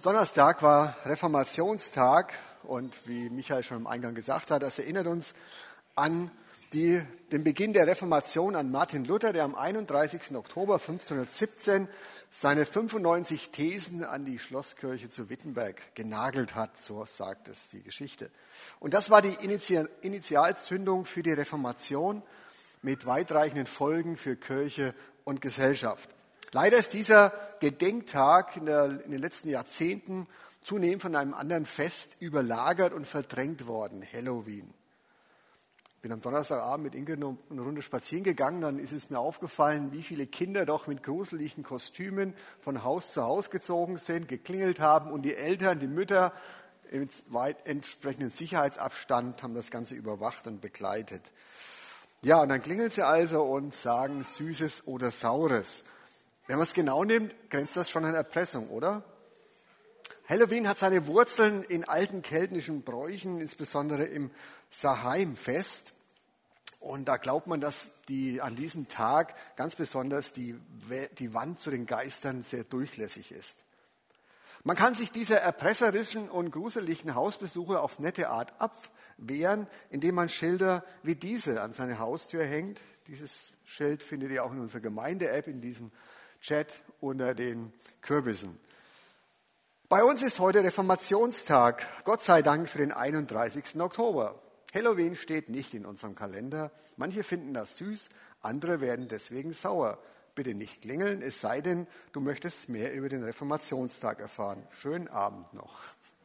Donnerstag war Reformationstag und wie Michael schon im Eingang gesagt hat, das erinnert uns an den Beginn der Reformation, an Martin Luther, der am 31. Oktober 1517 seine 95 Thesen an die Schlosskirche zu Wittenberg genagelt hat, so sagt es die Geschichte. Und das war die Initialzündung für die Reformation mit weitreichenden Folgen für Kirche und Gesellschaft. Leider ist dieser Gedenktag in den letzten Jahrzehnten zunehmend von einem anderen Fest überlagert und verdrängt worden, Halloween. Ich bin am Donnerstagabend mit Inge eine Runde spazieren gegangen, dann ist es mir aufgefallen, wie viele Kinder doch mit gruseligen Kostümen von Haus zu Haus gezogen sind, geklingelt haben und die Eltern, die Mütter im weit entsprechenden Sicherheitsabstand haben das Ganze überwacht und begleitet. Ja, und dann klingeln sie also und sagen Süßes oder Saures. Wenn man es genau nimmt, grenzt das schon an Erpressung, oder? Halloween hat seine Wurzeln in alten keltischen Bräuchen, insbesondere im Samhain-Fest. Und da glaubt man, dass an diesem Tag ganz besonders die Wand zu den Geistern sehr durchlässig ist. Man kann sich dieser erpresserischen und gruseligen Hausbesuche auf nette Art abwehren, indem man Schilder wie diese an seine Haustür hängt. Dieses Schild findet ihr auch in unserer Gemeinde-App, in diesem Chat unter den Kürbissen. Bei uns ist heute Reformationstag. Gott sei Dank für den 31. Oktober. Halloween steht nicht in unserem Kalender. Manche finden das süß, andere werden deswegen sauer. Bitte nicht klingeln, es sei denn, du möchtest mehr über den Reformationstag erfahren. Schönen Abend noch.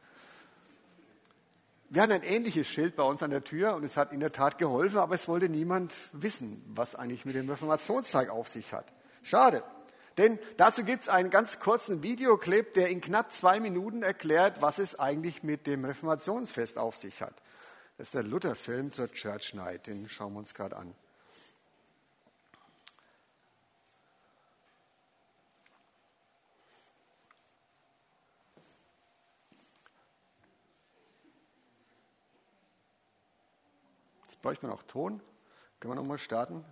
Wir hatten ein ähnliches Schild bei uns an der Tür und es hat in der Tat geholfen, aber es wollte niemand wissen, was eigentlich mit dem Reformationstag auf sich hat. Schade. Denn dazu gibt es einen ganz kurzen Videoclip, der in knapp 2 Minuten erklärt, was es eigentlich mit dem Reformationsfest auf sich hat. Das ist der Luther-Film zur Church Night, den schauen wir uns gerade an. Jetzt brauche ich noch Ton. Können wir nochmal starten?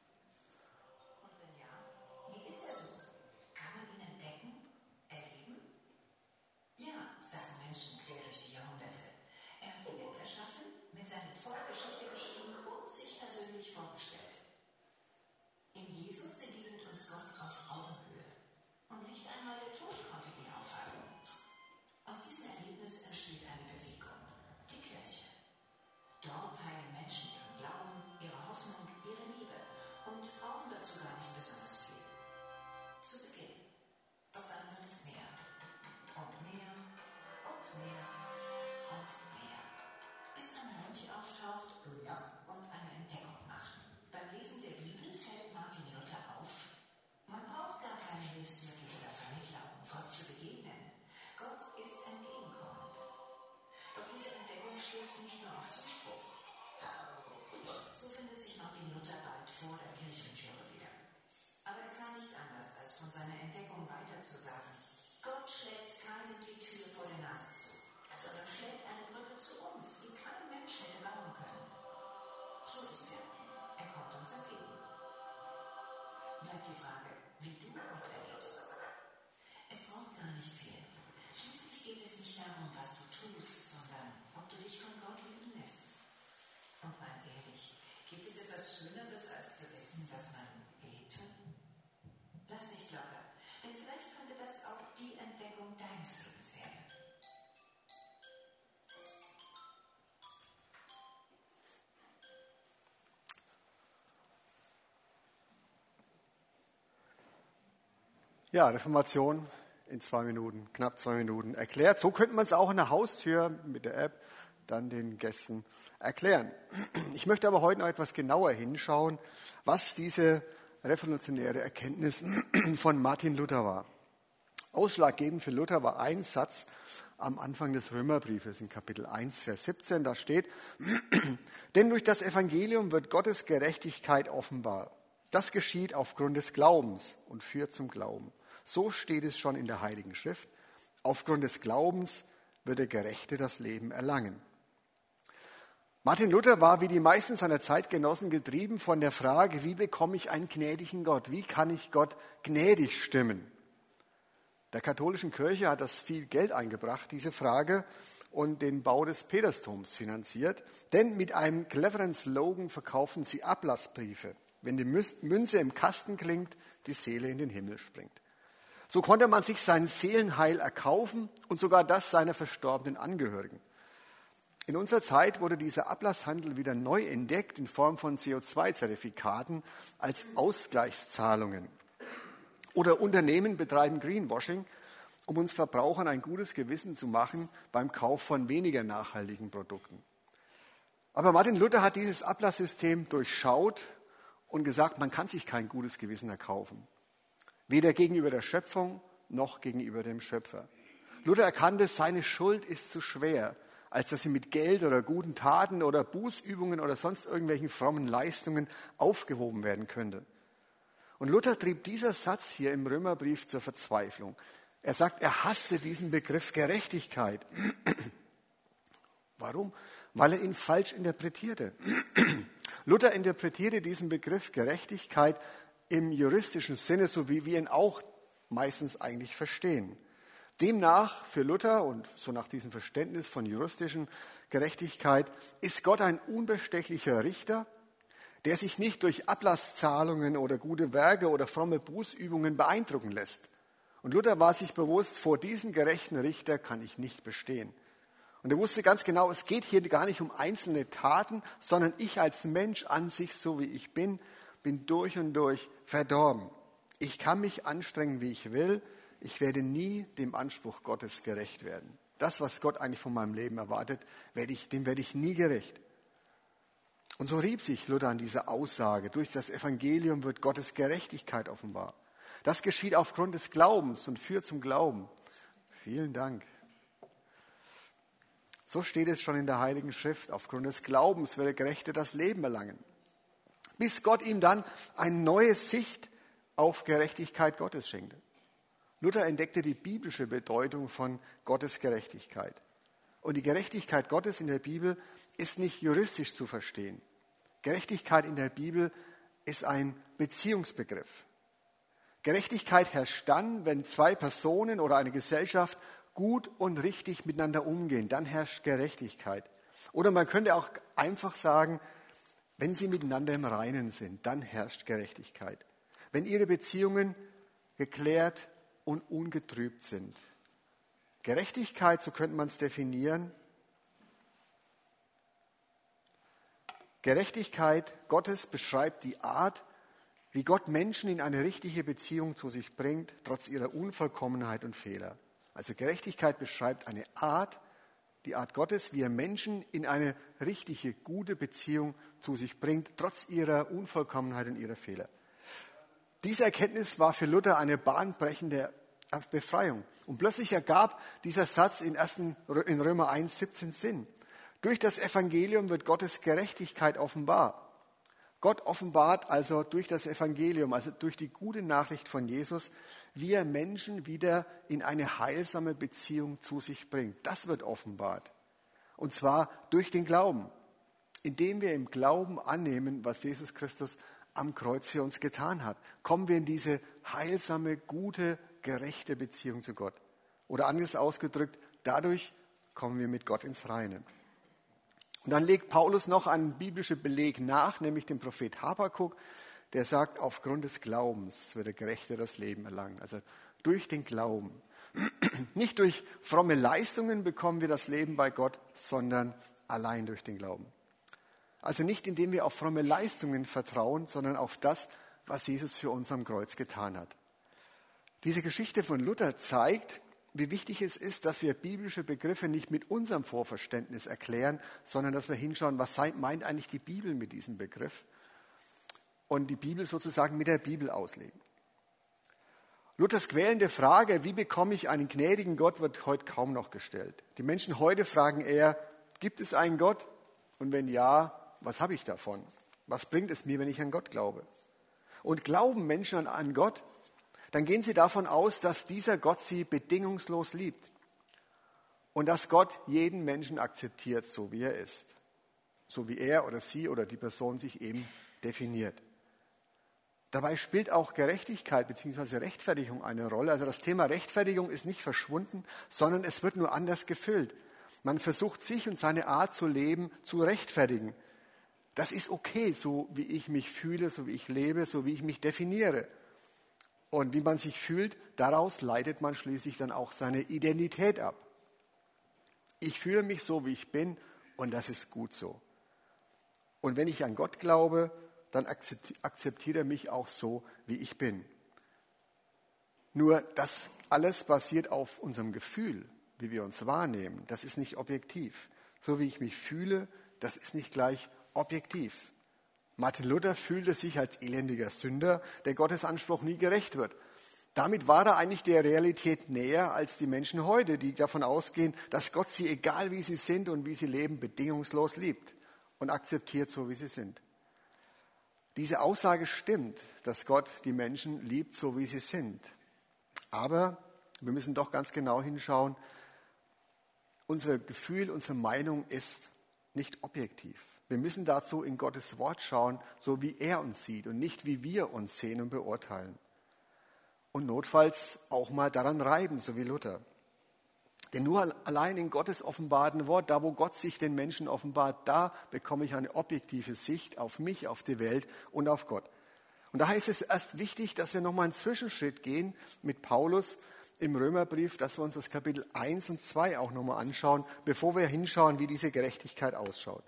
Bleibt die Frage, wie du Gott erlebst. Es braucht gar nicht viel. Schließlich geht es nicht darum, was du tust, sondern ob du dich von Gott lieben lässt. Und mal ehrlich, gibt es etwas Schöneres, als zu wissen, dass man geliebt wird? Lass nicht locker, denn vielleicht könnte das auch die Entdeckung deines Lebens werden. Ja, Reformation in 2 Minuten, knapp 2 Minuten erklärt. So könnte man es auch in der Haustür mit der App dann den Gästen erklären. Ich möchte aber heute noch etwas genauer hinschauen, was diese revolutionäre Erkenntnis von Martin Luther war. Ausschlaggebend für Luther war ein Satz am Anfang des Römerbriefes in Kapitel 1, Vers 17. Da steht, denn durch das Evangelium wird Gottes Gerechtigkeit offenbar. Das geschieht aufgrund des Glaubens und führt zum Glauben. So steht es schon in der Heiligen Schrift. Aufgrund des Glaubens wird der Gerechte das Leben erlangen. Martin Luther war wie die meisten seiner Zeitgenossen getrieben von der Frage, wie bekomme ich einen gnädigen Gott? Wie kann ich Gott gnädig stimmen? Der katholischen Kirche hat das viel Geld eingebracht, diese Frage, und den Bau des Petersdoms finanziert. Denn mit einem cleveren Slogan verkaufen sie Ablassbriefe. Wenn die Münze im Kasten klingt, die Seele in den Himmel springt. So konnte man sich sein Seelenheil erkaufen und sogar das seiner verstorbenen Angehörigen. In unserer Zeit wurde dieser Ablasshandel wieder neu entdeckt in Form von CO2-Zertifikaten als Ausgleichszahlungen. Oder Unternehmen betreiben Greenwashing, um uns Verbrauchern ein gutes Gewissen zu machen beim Kauf von weniger nachhaltigen Produkten. Aber Martin Luther hat dieses Ablasssystem durchschaut und gesagt, man kann sich kein gutes Gewissen erkaufen. Weder gegenüber der Schöpfung noch gegenüber dem Schöpfer. Luther erkannte, seine Schuld ist zu schwer, als dass sie mit Geld oder guten Taten oder Bußübungen oder sonst irgendwelchen frommen Leistungen aufgehoben werden könnte. Und Luther trieb dieser Satz hier im Römerbrief zur Verzweiflung. Er sagt, er hasste diesen Begriff Gerechtigkeit. Warum? Weil er ihn falsch interpretierte. Luther interpretierte diesen Begriff Gerechtigkeit im juristischen Sinne, so wie wir ihn auch meistens eigentlich verstehen. Demnach, für Luther und so nach diesem Verständnis von juristischen Gerechtigkeit, ist Gott ein unbestechlicher Richter, der sich nicht durch Ablasszahlungen oder gute Werke oder fromme Bußübungen beeindrucken lässt. Und Luther war sich bewusst, vor diesem gerechten Richter kann ich nicht bestehen. Und er wusste ganz genau, es geht hier gar nicht um einzelne Taten, sondern ich als Mensch an sich, so wie ich bin durch und durch verdorben. Ich kann mich anstrengen, wie ich will. Ich werde nie dem Anspruch Gottes gerecht werden. Das, was Gott eigentlich von meinem Leben erwartet, dem werde ich nie gerecht. Und so rieb sich Luther an dieser Aussage. Durch das Evangelium wird Gottes Gerechtigkeit offenbar. Das geschieht aufgrund des Glaubens und führt zum Glauben. Vielen Dank. So steht es schon in der Heiligen Schrift. Aufgrund des Glaubens wird der Gerechte das Leben erlangen. Bis Gott ihm dann eine neue Sicht auf Gerechtigkeit Gottes schenkte. Luther entdeckte die biblische Bedeutung von Gottes Gerechtigkeit. Und die Gerechtigkeit Gottes in der Bibel ist nicht juristisch zu verstehen. Gerechtigkeit in der Bibel ist ein Beziehungsbegriff. Gerechtigkeit herrscht dann, wenn zwei Personen oder eine Gesellschaft gut und richtig miteinander umgehen. Dann herrscht Gerechtigkeit. Oder man könnte auch einfach sagen, wenn sie miteinander im Reinen sind, dann herrscht Gerechtigkeit. Wenn ihre Beziehungen geklärt und ungetrübt sind. Gerechtigkeit, so könnte man es definieren. Gerechtigkeit Gottes beschreibt die Art, wie Gott Menschen in eine richtige Beziehung zu sich bringt, trotz ihrer Unvollkommenheit und Fehler. Also Gerechtigkeit beschreibt eine Art, die Art Gottes, wie er Menschen in eine richtige, gute Beziehung zu sich bringt, trotz ihrer Unvollkommenheit und ihrer Fehler. Diese Erkenntnis war für Luther eine bahnbrechende Befreiung. Und plötzlich ergab dieser Satz in Römer 1,17 Sinn. Durch das Evangelium wird Gottes Gerechtigkeit offenbar. Gott offenbart also durch das Evangelium, also durch die gute Nachricht von Jesus, wie er Menschen wieder in eine heilsame Beziehung zu sich bringt. Das wird offenbart. Und zwar durch den Glauben, indem wir im Glauben annehmen, was Jesus Christus am Kreuz für uns getan hat, kommen wir in diese heilsame, gute, gerechte Beziehung zu Gott. Oder anders ausgedrückt, dadurch kommen wir mit Gott ins Reine. Und dann legt Paulus noch einen biblischen Beleg nach, nämlich den Prophet Habakuk, der sagt, aufgrund des Glaubens wird der Gerechte das Leben erlangen. Also durch den Glauben. Nicht durch fromme Leistungen bekommen wir das Leben bei Gott, sondern allein durch den Glauben. Also nicht, indem wir auf fromme Leistungen vertrauen, sondern auf das, was Jesus für uns am Kreuz getan hat. Diese Geschichte von Luther zeigt, wie wichtig es ist, dass wir biblische Begriffe nicht mit unserem Vorverständnis erklären, sondern dass wir hinschauen, was meint eigentlich die Bibel mit diesem Begriff und die Bibel sozusagen mit der Bibel auslegen. Luthers quälende Frage, wie bekomme ich einen gnädigen Gott, wird heute kaum noch gestellt. Die Menschen heute fragen eher, gibt es einen Gott? Und wenn ja, was habe ich davon? Was bringt es mir, wenn ich an Gott glaube? Und glauben Menschen an Gott, dann gehen sie davon aus, dass dieser Gott sie bedingungslos liebt und dass Gott jeden Menschen akzeptiert, so wie er ist, so wie er oder sie oder die Person sich eben definiert. Dabei spielt auch Gerechtigkeit bzw. Rechtfertigung eine Rolle. Also das Thema Rechtfertigung ist nicht verschwunden, sondern es wird nur anders gefüllt. Man versucht, sich und seine Art zu leben zu rechtfertigen. Das ist okay, so wie ich mich fühle, so wie ich lebe, so wie ich mich definiere. Und wie man sich fühlt, daraus leitet man schließlich dann auch seine Identität ab. Ich fühle mich so, wie ich bin, und das ist gut so. Und wenn ich an Gott glaube, dann akzeptiert er mich auch so, wie ich bin. Nur das alles basiert auf unserem Gefühl, wie wir uns wahrnehmen. Das ist nicht objektiv. So wie ich mich fühle, das ist nicht gleich objektiv. Martin Luther fühlte sich als elendiger Sünder, der Gottes Anspruch nie gerecht wird. Damit war er eigentlich der Realität näher als die Menschen heute, die davon ausgehen, dass Gott sie, egal wie sie sind und wie sie leben, bedingungslos liebt und akzeptiert, so wie sie sind. Diese Aussage stimmt, dass Gott die Menschen liebt, so wie sie sind. Aber wir müssen doch ganz genau hinschauen, unser Gefühl, unsere Meinung ist nicht objektiv. Wir müssen dazu in Gottes Wort schauen, so wie er uns sieht und nicht wie wir uns sehen und beurteilen. Und notfalls auch mal daran reiben, so wie Luther. Denn nur allein in Gottes offenbarten Wort, da wo Gott sich den Menschen offenbart, da bekomme ich eine objektive Sicht auf mich, auf die Welt und auf Gott. Und daher ist es erst wichtig, dass wir nochmal einen Zwischenschritt gehen mit Paulus im Römerbrief, dass wir uns das Kapitel 1 und 2 auch nochmal anschauen, bevor wir hinschauen, wie diese Gerechtigkeit ausschaut.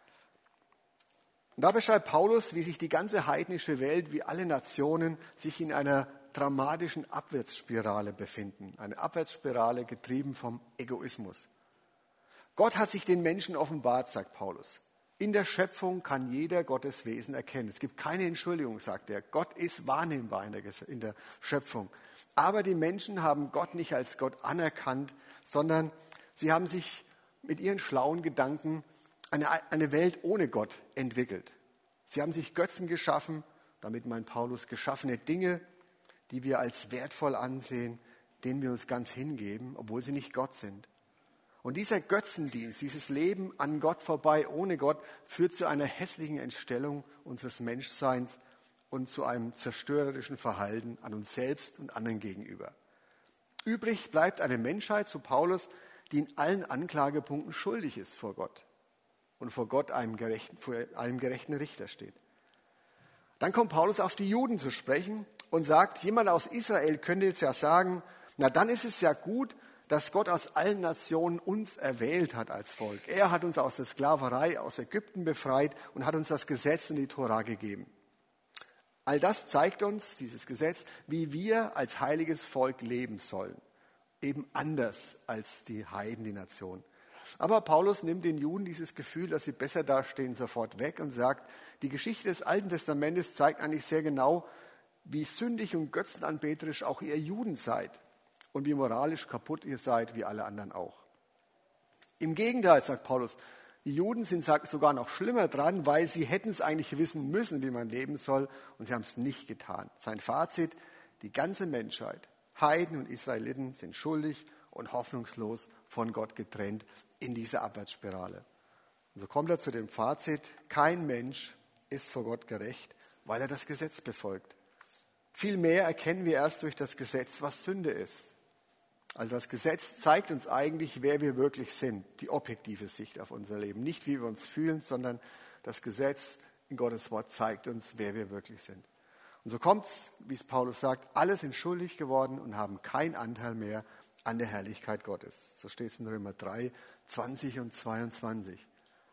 Und da beschreibt Paulus, wie sich die ganze heidnische Welt, wie alle Nationen, sich in einer dramatischen Abwärtsspirale befinden. Eine Abwärtsspirale getrieben vom Egoismus. Gott hat sich den Menschen offenbart, sagt Paulus. In der Schöpfung kann jeder Gottes Wesen erkennen. Es gibt keine Entschuldigung, sagt er. Gott ist wahrnehmbar in der Schöpfung. Aber die Menschen haben Gott nicht als Gott anerkannt, sondern sie haben sich mit ihren schlauen Gedanken eine Welt ohne Gott entwickelt. Sie haben sich Götzen geschaffen, damit meint Paulus geschaffene Dinge, die wir als wertvoll ansehen, denen wir uns ganz hingeben, obwohl sie nicht Gott sind. Und dieser Götzendienst, dieses Leben an Gott vorbei, ohne Gott, führt zu einer hässlichen Entstellung unseres Menschseins und zu einem zerstörerischen Verhalten an uns selbst und anderen gegenüber. Übrig bleibt eine Menschheit, zu Paulus, die in allen Anklagepunkten schuldig ist vor Gott und vor Gott vor einem gerechten Richter steht. Dann kommt Paulus auf die Juden zu sprechen und sagt, jemand aus Israel könnte jetzt ja sagen, na dann ist es ja gut, dass Gott aus allen Nationen uns erwählt hat als Volk. Er hat uns aus der Sklaverei, aus Ägypten befreit und hat uns das Gesetz und die Tora gegeben. All das zeigt uns, dieses Gesetz, wie wir als heiliges Volk leben sollen. Eben anders als die Heiden, die Nation. Aber Paulus nimmt den Juden dieses Gefühl, dass sie besser dastehen, sofort weg und sagt, die Geschichte des Alten Testamentes zeigt eigentlich sehr genau, wie sündig und götzenanbeterisch auch ihr Juden seid und wie moralisch kaputt ihr seid, wie alle anderen auch. Im Gegenteil, sagt Paulus, die Juden sind sogar noch schlimmer dran, weil sie hätten es eigentlich wissen müssen, wie man leben soll, und sie haben es nicht getan. Sein Fazit, die ganze Menschheit, Heiden und Israeliten, sind schuldig und hoffnungslos von Gott getrennt in dieser Abwärtsspirale. Und so kommt er zu dem Fazit, kein Mensch ist vor Gott gerecht, weil er das Gesetz befolgt. Vielmehr erkennen wir erst durch das Gesetz, was Sünde ist. Also das Gesetz zeigt uns eigentlich, wer wir wirklich sind, die objektive Sicht auf unser Leben. Nicht, wie wir uns fühlen, sondern das Gesetz in Gottes Wort zeigt uns, wer wir wirklich sind. Und so kommt es, wie es Paulus sagt, alle sind schuldig geworden und haben keinen Anteil mehr an der Herrlichkeit Gottes. So steht es in Römer 3, 20 und 22.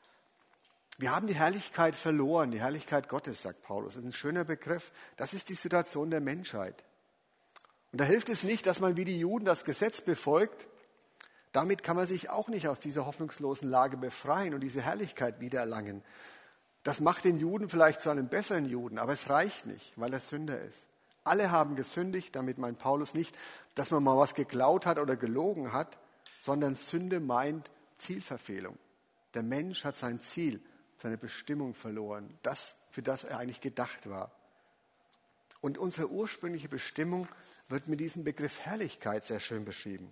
Wir haben die Herrlichkeit verloren, die Herrlichkeit Gottes, sagt Paulus. Das ist ein schöner Begriff. Das ist die Situation der Menschheit. Und da hilft es nicht, dass man wie die Juden das Gesetz befolgt. Damit kann man sich auch nicht aus dieser hoffnungslosen Lage befreien und diese Herrlichkeit wiedererlangen. Das macht den Juden vielleicht zu einem besseren Juden, aber es reicht nicht, weil er Sünder ist. Alle haben gesündigt, damit meint Paulus nicht, dass man mal was geklaut hat oder gelogen hat, sondern Sünde meint Zielverfehlung. Der Mensch hat sein Ziel, seine Bestimmung verloren, das, für das er eigentlich gedacht war. Und unsere ursprüngliche Bestimmung wird mit diesem Begriff Herrlichkeit sehr schön beschrieben.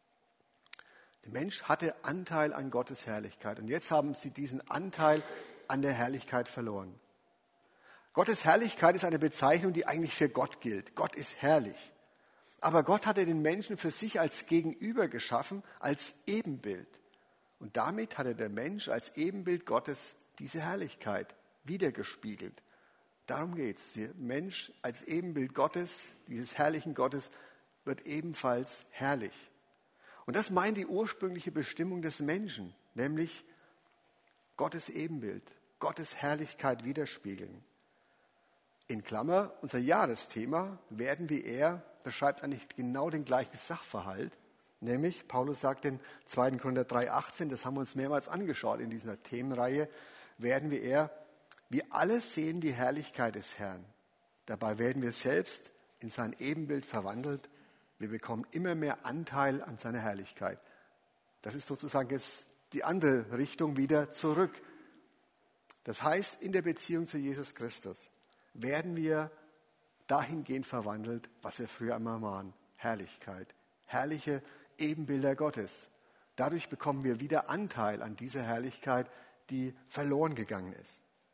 Der Mensch hatte Anteil an Gottes Herrlichkeit und jetzt haben sie diesen Anteil an der Herrlichkeit verloren. Gottes Herrlichkeit ist eine Bezeichnung, die eigentlich für Gott gilt. Gott ist herrlich. Aber Gott hatte den Menschen für sich als Gegenüber geschaffen, als Ebenbild. Und damit hatte der Mensch als Ebenbild Gottes diese Herrlichkeit wiedergespiegelt. Darum geht es. Der Mensch als Ebenbild Gottes, dieses herrlichen Gottes, wird ebenfalls herrlich. Und das meint die ursprüngliche Bestimmung des Menschen, nämlich Gottes Ebenbild, Gottes Herrlichkeit widerspiegeln. In Klammer, unser Jahresthema, werden wie er, beschreibt eigentlich genau den gleichen Sachverhalt. Nämlich, Paulus sagt in 2. Korinther 3,18, das haben wir uns mehrmals angeschaut in dieser Themenreihe, werden wie er, wir alle sehen die Herrlichkeit des Herrn. Dabei werden wir selbst in sein Ebenbild verwandelt. Wir bekommen immer mehr Anteil an seiner Herrlichkeit. Das ist sozusagen jetzt die andere Richtung wieder zurück. Das heißt, in der Beziehung zu Jesus Christus werden wir dahingehend verwandelt, was wir früher einmal waren. Herrlichkeit, herrliche Ebenbilder Gottes. Dadurch bekommen wir wieder Anteil an dieser Herrlichkeit, die verloren gegangen ist.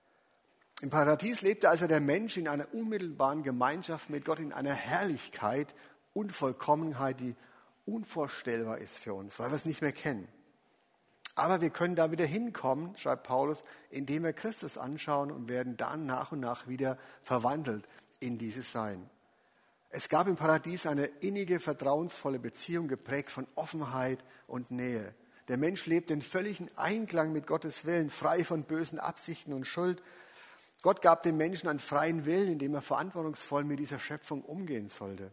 Im Paradies lebte also der Mensch in einer unmittelbaren Gemeinschaft mit Gott, in einer Herrlichkeit und Vollkommenheit, die unvorstellbar ist für uns, weil wir es nicht mehr kennen. Aber wir können da wieder hinkommen, schreibt Paulus, indem wir Christus anschauen und werden dann nach und nach wieder verwandelt in dieses Sein. Es gab im Paradies eine innige, vertrauensvolle Beziehung, geprägt von Offenheit und Nähe. Der Mensch lebt in völligem Einklang mit Gottes Willen, frei von bösen Absichten und Schuld. Gott gab dem Menschen einen freien Willen, indem er verantwortungsvoll mit dieser Schöpfung umgehen sollte.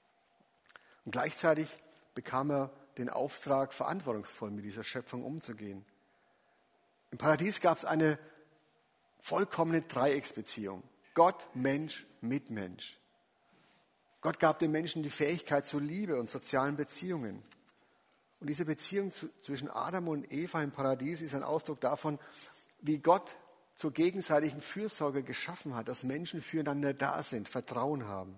Und gleichzeitig bekam er den Auftrag, verantwortungsvoll mit dieser Schöpfung umzugehen. Im Paradies gab es eine vollkommene Dreiecksbeziehung. Gott, Mensch, Mitmensch. Gott gab dem Menschen die Fähigkeit zur Liebe und sozialen Beziehungen. Und diese Beziehung zwischen Adam und Eva im Paradies ist ein Ausdruck davon, wie Gott zur gegenseitigen Fürsorge geschaffen hat, dass Menschen füreinander da sind, Vertrauen haben.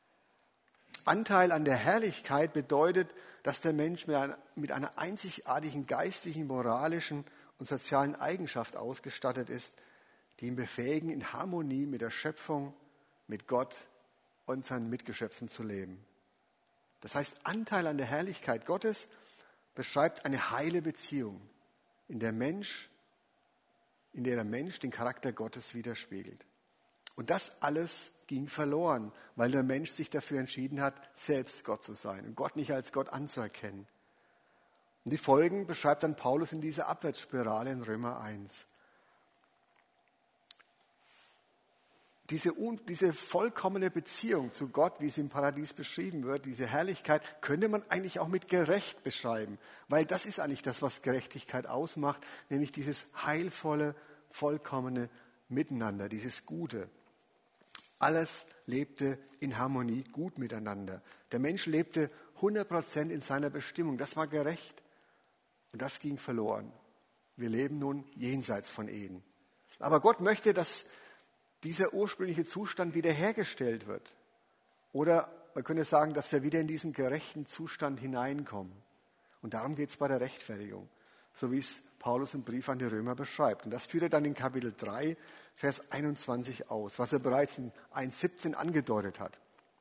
Anteil an der Herrlichkeit bedeutet, dass der Mensch mit einer einzigartigen geistlichen, moralischen und sozialen Eigenschaft ausgestattet ist, die ihn befähigen, in Harmonie mit der Schöpfung, mit Gott und seinen Mitgeschöpfen zu leben. Das heißt, Anteil an der Herrlichkeit Gottes beschreibt eine heile Beziehung, in der der Mensch den Charakter Gottes widerspiegelt. Und das alles ging verloren, weil der Mensch sich dafür entschieden hat, selbst Gott zu sein und Gott nicht als Gott anzuerkennen. Und die Folgen beschreibt dann Paulus in dieser Abwärtsspirale in Römer 1. Diese vollkommene Beziehung zu Gott, wie sie im Paradies beschrieben wird, diese Herrlichkeit, könnte man eigentlich auch mit gerecht beschreiben, weil das ist eigentlich das, was Gerechtigkeit ausmacht, nämlich dieses heilvolle, vollkommene Miteinander, dieses Gute. Alles lebte in Harmonie, gut miteinander. Der Mensch lebte 100% in seiner Bestimmung, das war gerecht und das ging verloren. Wir leben nun jenseits von Eden. Aber Gott möchte, dass dieser ursprüngliche Zustand wiederhergestellt wird. Oder man könnte sagen, dass wir wieder in diesen gerechten Zustand hineinkommen. Und darum geht es bei der Rechtfertigung, so wie es Paulus im Brief an die Römer beschreibt. Und das führt er dann in Kapitel 3, Vers 21 aus, was er bereits in 1,17 angedeutet hat.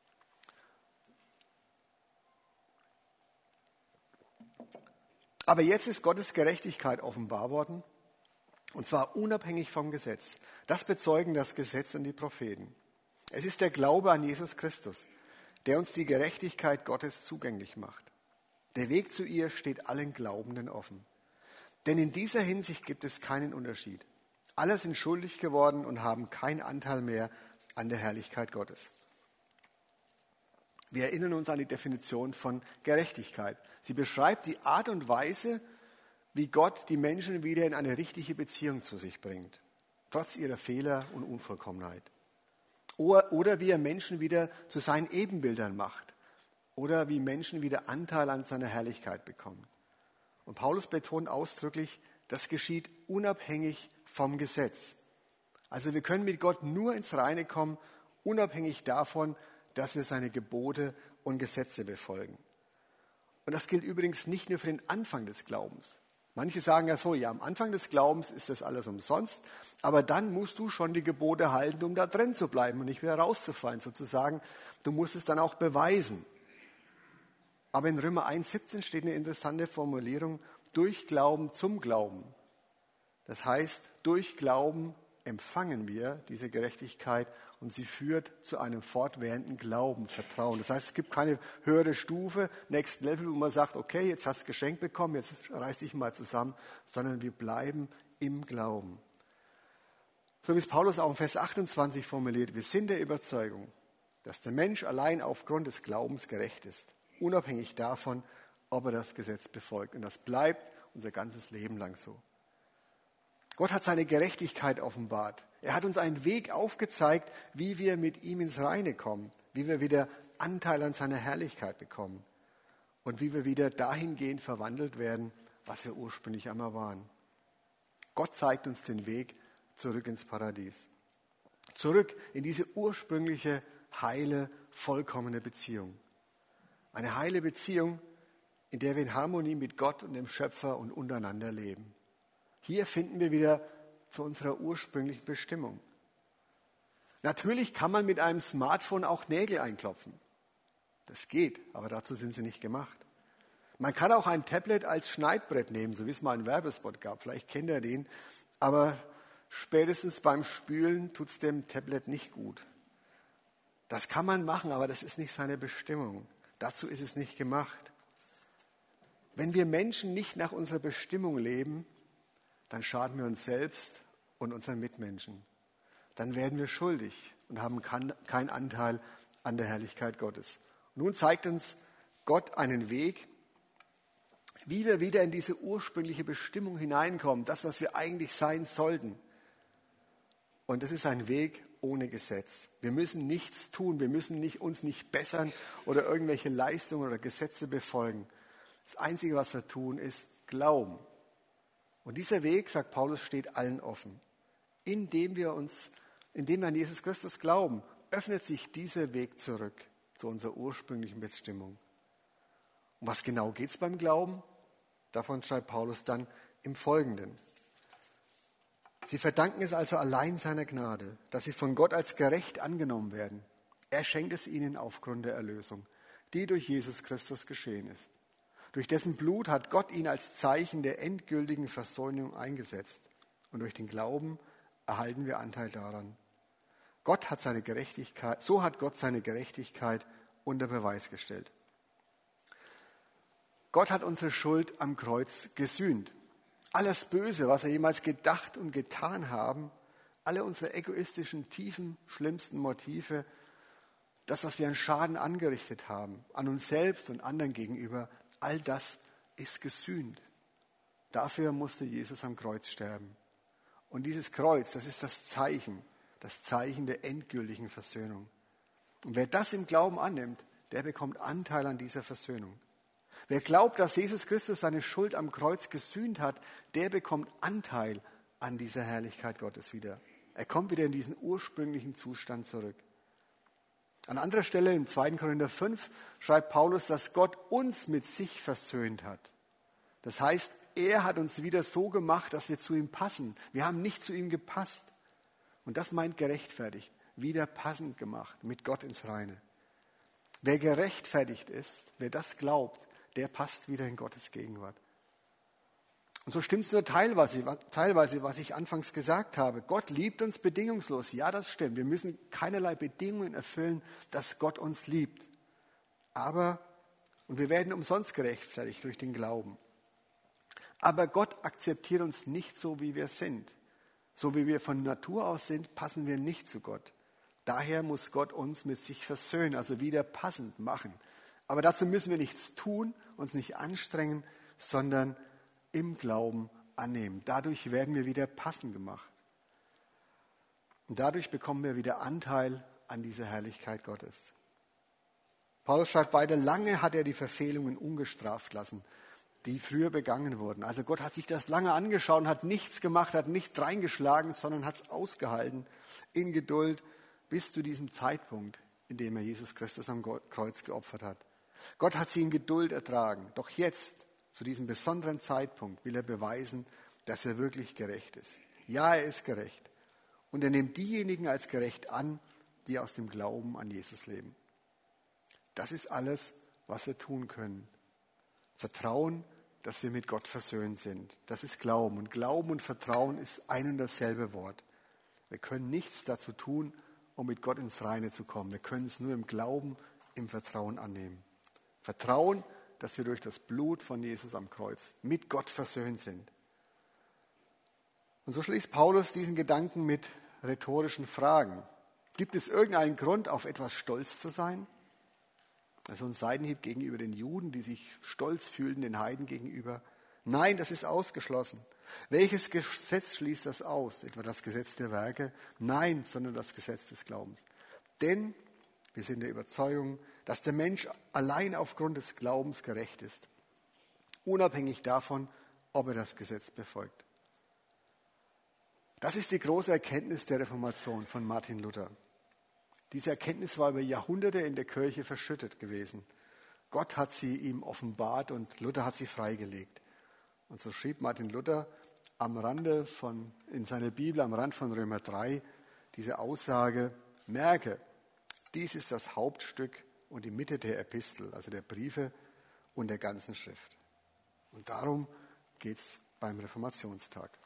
Aber jetzt ist Gottes Gerechtigkeit offenbar worden, und zwar unabhängig vom Gesetz. Das bezeugen das Gesetz und die Propheten. Es ist der Glaube an Jesus Christus, der uns die Gerechtigkeit Gottes zugänglich macht. Der Weg zu ihr steht allen Glaubenden offen. Denn in dieser Hinsicht gibt es keinen Unterschied. Alle sind schuldig geworden und haben keinen Anteil mehr an der Herrlichkeit Gottes. Wir erinnern uns an die Definition von Gerechtigkeit. Sie beschreibt die Art und Weise, wie Gott die Menschen wieder in eine richtige Beziehung zu sich bringt, trotz ihrer Fehler und Unvollkommenheit. Oder wie er Menschen wieder zu seinen Ebenbildern macht. Oder wie Menschen wieder Anteil an seiner Herrlichkeit bekommen. Und Paulus betont ausdrücklich, das geschieht unabhängig vom Gesetz. Also wir können mit Gott nur ins Reine kommen, unabhängig davon, dass wir seine Gebote und Gesetze befolgen. Und das gilt übrigens nicht nur für den Anfang des Glaubens. Manche sagen ja so, ja, am Anfang des Glaubens ist das alles umsonst, aber dann musst du schon die Gebote halten, um da drin zu bleiben und nicht wieder rauszufallen, sozusagen. Du musst es dann auch beweisen. Aber in Römer 1,17 steht eine interessante Formulierung, durch Glauben zum Glauben. Das heißt, durch Glauben empfangen wir diese Gerechtigkeit und sie führt zu einem fortwährenden Glauben, Vertrauen. Das heißt, es gibt keine höhere Stufe, Next Level, wo man sagt, okay, jetzt hast du Geschenk bekommen, jetzt reiß dich mal zusammen, sondern wir bleiben im Glauben. So wie es Paulus auch in Vers 28 formuliert, wir sind der Überzeugung, dass der Mensch allein aufgrund des Glaubens gerecht ist, unabhängig davon, ob er das Gesetz befolgt. Und das bleibt unser ganzes Leben lang so. Gott hat seine Gerechtigkeit offenbart. Er hat uns einen Weg aufgezeigt, wie wir mit ihm ins Reine kommen, wie wir wieder Anteil an seiner Herrlichkeit bekommen und wie wir wieder dahingehend verwandelt werden, was wir ursprünglich einmal waren. Gott zeigt uns den Weg zurück ins Paradies. Zurück in diese ursprüngliche, heile, vollkommene Beziehung. Eine heile Beziehung, in der wir in Harmonie mit Gott und dem Schöpfer und untereinander leben. Hier finden wir wieder zu unserer ursprünglichen Bestimmung. Natürlich kann man mit einem Smartphone auch Nägel einklopfen. Das geht, aber dazu sind sie nicht gemacht. Man kann auch ein Tablet als Schneidbrett nehmen, so wie es mal einen Werbespot gab. Vielleicht kennt ihr den. Aber spätestens beim Spülen tut es dem Tablet nicht gut. Das kann man machen, aber das ist nicht seine Bestimmung. Dazu ist es nicht gemacht. Wenn wir Menschen nicht nach unserer Bestimmung leben, dann schaden wir uns selbst und unseren Mitmenschen. Dann werden wir schuldig und haben keinen Anteil an der Herrlichkeit Gottes. Nun zeigt uns Gott einen Weg, wie wir wieder in diese ursprüngliche Bestimmung hineinkommen, das, was wir eigentlich sein sollten. Und das ist ein Weg ohne Gesetz. Wir müssen nichts tun, wir müssen uns nicht bessern oder irgendwelche Leistungen oder Gesetze befolgen. Das Einzige, was wir tun, ist Glauben. Und dieser Weg, sagt Paulus, steht allen offen. Indem wir an Jesus Christus glauben, öffnet sich dieser Weg zurück zu unserer ursprünglichen Bestimmung. Um was genau geht es beim Glauben? Davon schreibt Paulus dann im Folgenden. Sie verdanken es also allein seiner Gnade, dass sie von Gott als gerecht angenommen werden. Er schenkt es ihnen aufgrund der Erlösung, die durch Jesus Christus geschehen ist. Durch dessen Blut hat Gott ihn als Zeichen der endgültigen Versöhnung eingesetzt. Und durch den Glauben erhalten wir Anteil daran. So hat Gott seine Gerechtigkeit unter Beweis gestellt. Gott hat unsere Schuld am Kreuz gesühnt. Alles Böse, was wir jemals gedacht und getan haben, alle unsere egoistischen, tiefen, schlimmsten Motive, das, was wir an Schaden angerichtet haben, an uns selbst und anderen gegenüber, all das ist gesühnt. Dafür musste Jesus am Kreuz sterben. Und dieses Kreuz, das ist das Zeichen der endgültigen Versöhnung. Und wer das im Glauben annimmt, der bekommt Anteil an dieser Versöhnung. Wer glaubt, dass Jesus Christus seine Schuld am Kreuz gesühnt hat, der bekommt Anteil an dieser Herrlichkeit Gottes wieder. Er kommt wieder in diesen ursprünglichen Zustand zurück. An anderer Stelle im 2. Korinther 5 schreibt Paulus, dass Gott uns mit sich versöhnt hat. Das heißt, er hat uns wieder so gemacht, dass wir zu ihm passen. Wir haben nicht zu ihm gepasst. Und das meint gerechtfertigt, wieder passend gemacht, mit Gott ins Reine. Wer gerechtfertigt ist, wer das glaubt, der passt wieder in Gottes Gegenwart. Und so stimmt es nur teilweise, was ich anfangs gesagt habe. Gott liebt uns bedingungslos. Ja, das stimmt. Wir müssen keinerlei Bedingungen erfüllen, dass Gott uns liebt. Und wir werden umsonst gerechtfertigt durch den Glauben. Aber Gott akzeptiert uns nicht so, wie wir sind. So wie wir von Natur aus sind, passen wir nicht zu Gott. Daher muss Gott uns mit sich versöhnen, also wieder passend machen. Aber dazu müssen wir nichts tun, uns nicht anstrengen, sondern im Glauben annehmen. Dadurch werden wir wieder passend gemacht. Und dadurch bekommen wir wieder Anteil an dieser Herrlichkeit Gottes. Paulus schreibt weiter, lange hat er die Verfehlungen ungestraft lassen, die früher begangen wurden. Also Gott hat sich das lange angeschaut und hat nichts gemacht, hat nicht reingeschlagen, sondern hat es ausgehalten in Geduld bis zu diesem Zeitpunkt, in dem er Jesus Christus am Kreuz geopfert hat. Gott hat sie in Geduld ertragen. Doch jetzt, zu diesem besonderen Zeitpunkt will er beweisen, dass er wirklich gerecht ist. Ja, er ist gerecht. Und er nimmt diejenigen als gerecht an, die aus dem Glauben an Jesus leben. Das ist alles, was wir tun können. Vertrauen, dass wir mit Gott versöhnt sind. Das ist Glauben. Und Glauben und Vertrauen ist ein und dasselbe Wort. Wir können nichts dazu tun, um mit Gott ins Reine zu kommen. Wir können es nur im Glauben, im Vertrauen annehmen. Vertrauen, dass wir durch das Blut von Jesus am Kreuz mit Gott versöhnt sind. Und so schließt Paulus diesen Gedanken mit rhetorischen Fragen. Gibt es irgendeinen Grund, auf etwas stolz zu sein? Also ein Seitenhieb gegenüber den Juden, die sich stolz fühlten, den Heiden gegenüber. Nein, das ist ausgeschlossen. Welches Gesetz schließt das aus? Etwa das Gesetz der Werke? Nein, sondern das Gesetz des Glaubens. Denn wir sind der Überzeugung, dass der Mensch allein aufgrund des Glaubens gerecht ist. Unabhängig davon, ob er das Gesetz befolgt. Das ist die große Erkenntnis der Reformation von Martin Luther. Diese Erkenntnis war über Jahrhunderte in der Kirche verschüttet gewesen. Gott hat sie ihm offenbart und Luther hat sie freigelegt. Und so schrieb Martin Luther in seiner Bibel am Rand von Römer 3 diese Aussage: Merke, dies ist das Hauptstück und die Mitte der Epistel, also der Briefe und der ganzen Schrift. Und darum geht es beim Reformationstag.